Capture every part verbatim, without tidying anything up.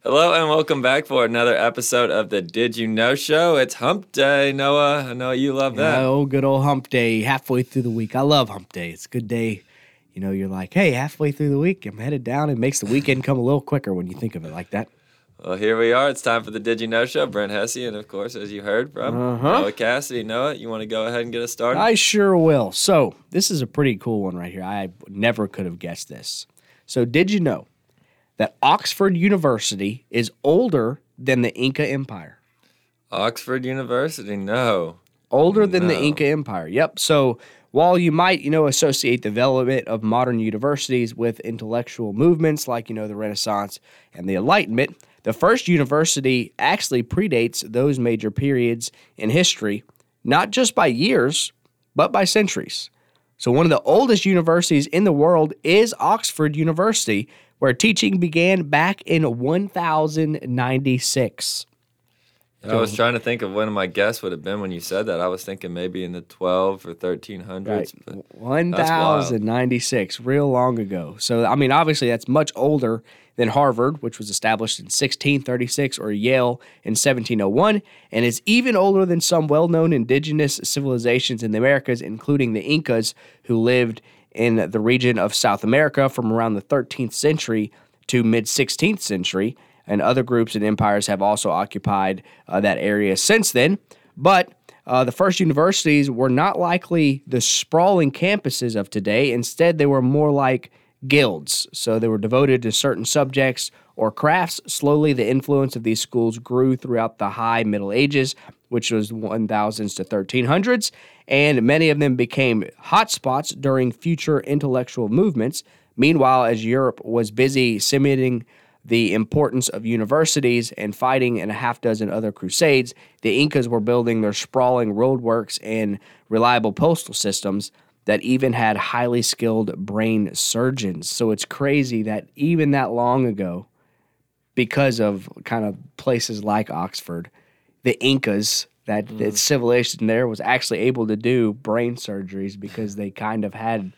Hello and welcome back for another episode of the Did You Know Show. It's Hump Day, Noah. I know you love that. Oh, good old Hump Day, halfway through the week. I love Hump Day. It's a good day. You know, you're like, hey, halfway through the week, I'm headed down. It makes the weekend come a little quicker when you think of it like that. Well, here we are. It's time for the Did You Know Show. Brent Hesse, and of course, as you heard from Uh-huh. Noah Cassidy. Noah, you want to go ahead and get us started? I sure will. So, this is a pretty cool one right here. I never could have guessed this. So, did you know that Oxford University is older than the Inca Empire? Oxford University, no. Older than the No. Inca Empire. Yep. So while you might, you know, associate the development of modern universities with intellectual movements like, you know, the Renaissance and the Enlightenment, the first university actually predates those major periods in history, not just by years, but by centuries. So one of the oldest universities in the world is Oxford University, where teaching began back in one thousand ninety-six. I was trying to think of when my guess would have been when you said that. I was thinking maybe in the twelve or thirteen hundreds. Right. But one thousand ninety-six, real long ago. So, I mean, obviously that's much older than Harvard, which was established in sixteen thirty-six, or Yale in seventeen oh one, and is even older than some well-known indigenous civilizations in the Americas, including the Incas, who lived in the region of South America from around the thirteenth century to mid-sixteenth century, and other groups and empires have also occupied uh, that area since then. But uh, the first universities were not likely the sprawling campuses of today. Instead, they were more like guilds. So they were devoted to certain subjects or crafts. Slowly, the influence of these schools grew throughout the high Middle Ages, which was one thousands to thirteen hundreds, and many of them became hotspots during future intellectual movements. Meanwhile, as Europe was busy cementing the importance of universities and fighting in a half dozen other crusades, the Incas were building their sprawling roadworks and reliable postal systems that even had highly skilled brain surgeons. So it's crazy that even that long ago, because of kind of places like Oxford, the Incas, that, Mm. that civilization there was actually able to do brain surgeries because they kind of had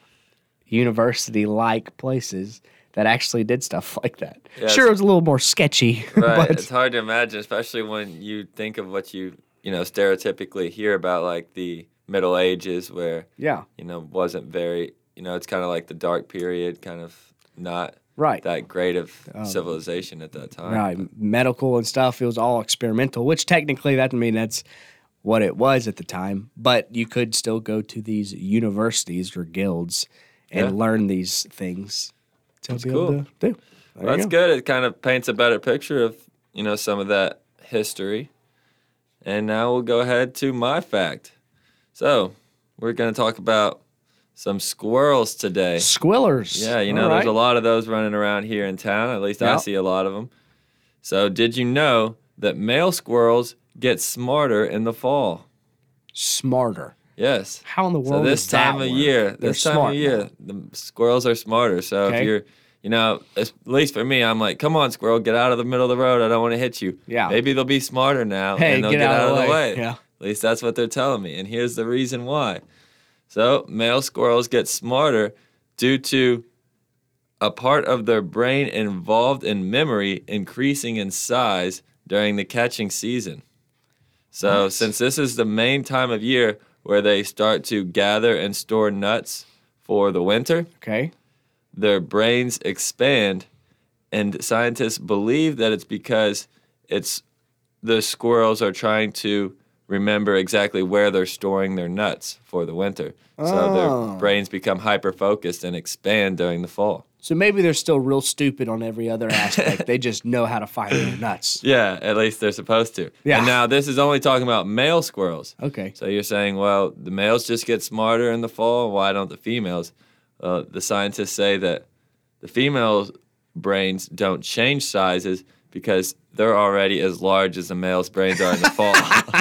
university-like places that actually did stuff like that. Yeah, sure, it was a little more sketchy. Right. But It's hard to imagine, especially when you think of what you, you know, stereotypically hear about, like the Middle Ages, where, yeah, you know, wasn't very, you know, it's kind of like the dark period, kind of not right. that great of civilization at that time. Right, medical and stuff. It was all experimental, which technically that I mean that's what it was at the time. But you could still go to these universities or guilds and Yeah. learn these things to That's be cool. able to do. There Well, you that's go. good. It kind of paints a better picture of, you know, some of that history. And now we'll go ahead to my fact. So we're going to talk about some squirrels today. Squillers. Yeah, you know, All there's right. a lot of those running around here in town. At least I Yep. see a lot of them. So did you know that male squirrels get smarter in the fall? Smarter. Yes. How in the So world this does that time of work? year, They're this time smart of year, now. the squirrels are smarter. So if Okay. you're, you know, at least for me, I'm like, come on, squirrel, get out of the middle of the road. I don't want to hit you. Yeah. Maybe they'll be smarter now Hey, and they'll get get, out out, of the way. Yeah. At least that's what they're telling me. And here's the reason why. So male squirrels get smarter due to a part of their brain involved in memory increasing in size during the catching season. So Nice. since this is the main time of year where they start to gather and store nuts for the winter, Okay. their brains expand, and scientists believe that it's because it's the squirrels are trying to remember exactly where they're storing their nuts for the winter. So Oh. their brains become hyper-focused and expand during the fall. So maybe they're still real stupid on every other aspect. They just know how to find their nuts. Yeah, at least they're supposed to. Yeah. And now this is only talking about male squirrels. Okay. So you're saying, well, the males just get smarter in the fall. Why don't the females? Uh, the scientists say that the female brains don't change sizes because they're already as large as the males' brains are in the fall.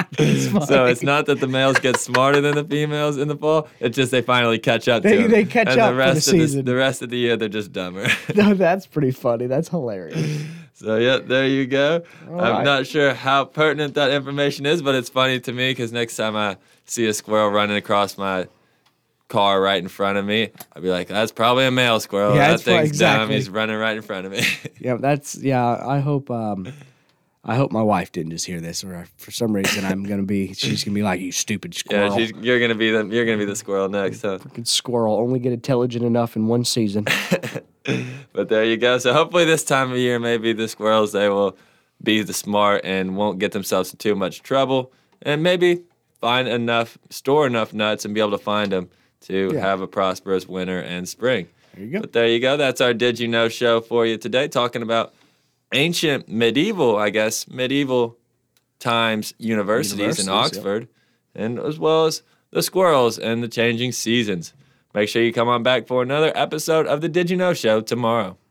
So it's not that the males get smarter than the females in the fall. It's just they finally catch up They- to them. they catch and up the for rest the of season. the rest of the year, they're just dumber. No, that's pretty funny. That's hilarious. So, yeah, there you go. All I'm right. not sure how pertinent that information is, but it's funny to me because next time I see a squirrel running across my car right in front of me, I'd be like, that's probably a male squirrel. Yeah, that that's probably- thing's dumb. exactly. He's running right in front of me. Yeah, that's yeah. I hope um, I hope my wife didn't just hear this, or for some reason I'm gonna be. She's gonna be like, "You stupid yeah, squirrel, she's, you're gonna be the you're gonna be the squirrel next, huh? fucking squirrel, only get intelligent enough in one season." But there you go. So hopefully this time of year, maybe the squirrels, they will be the smart and won't get themselves in too much trouble, and maybe find enough, store enough nuts, and be able to find them to Yeah. have a prosperous winter and spring. There you go. But there you go. That's our Did You Know show for you today, talking about ancient, medieval, I guess, medieval times universities in Universities, yep. Oxford, and as well as the squirrels and the changing seasons. Make sure you come on back for another episode of the Did You Know show tomorrow.